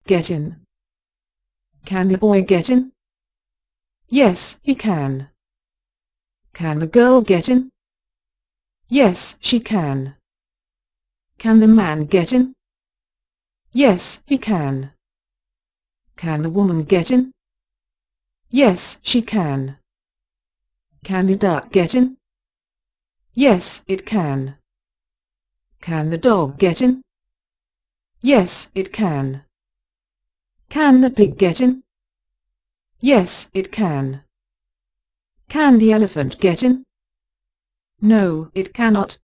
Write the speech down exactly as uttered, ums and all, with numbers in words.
get in? Can the boy get in? Yes, he can. Can the girl get in? Yes, she can. Can the man get in? Yes, he can. Can the woman get in? Yes, she can. Can the duck get in? Yes, it can. Can the dog get in? Yes, it can. Can the pig get in? Yes, it can. Can the elephant get in? No, it cannot.